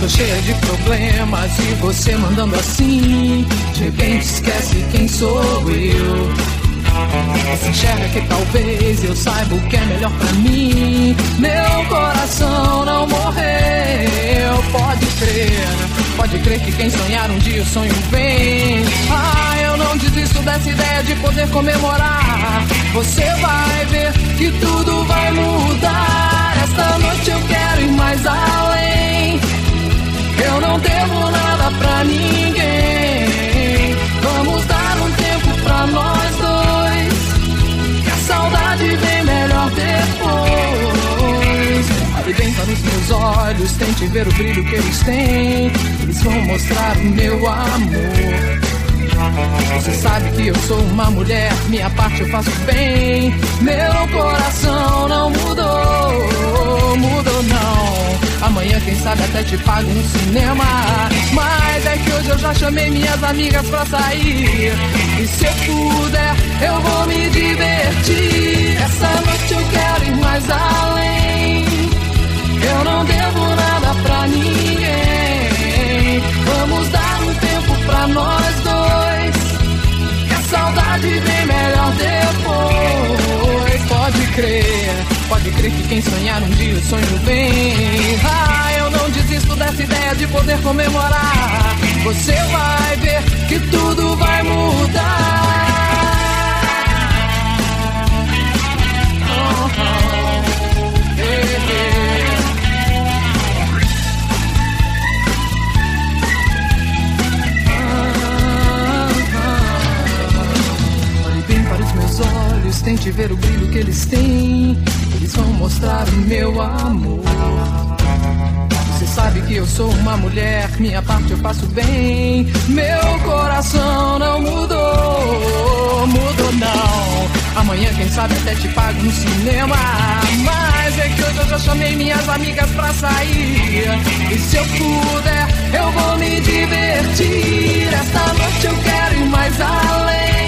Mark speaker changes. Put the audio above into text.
Speaker 1: Tô cheia de problemas e você mandando assim. De repente esquece quem sou eu. Se enxerga que talvez eu saiba o que é melhor pra mim. Meu coração não morreu. Pode crer que quem sonhar um dia o sonho vem. Ah, eu não desisto dessa ideia de poder comemorar. Você vai ver que tudo vai mudar. Esta noite eu quero ir mais além. Eu não devo nada pra ninguém. Vamos dar um tempo pra nós dois, que a saudade vem melhor depois. Olhe bem para os meus olhos, tente ver o brilho que eles têm. Eles vão mostrar o meu amor. Você sabe que eu sou uma mulher, minha parte eu faço bem. Meu coração não mudou não. Amanhã quem sabe até te pago um cinema. Mas é que hoje eu já chamei minhas amigas pra sair. E se eu puder, eu vou me divertir. Essa noite eu quero ir mais além. Eu não devo nada pra ninguém. Vamos dar um tempo pra nós dois, que a saudade vem melhor depois. Pode crer que quem sonhar um dia o sonho vem. Ah, eu não desisto dessa ideia de poder comemorar. Você vai ver que tudo vai mudar. Olhe bem para os meus olhos, tente ver o brilho que eles têm. Eles vão mostrar o meu amor. Você sabe que eu sou uma mulher, minha parte eu faço bem. Meu coração não mudou não. Amanhã quem sabe até te pago no cinema. Mas é que hoje eu já chamei minhas amigas pra sair. E se eu puder, eu vou me divertir. Esta noite eu quero ir mais além.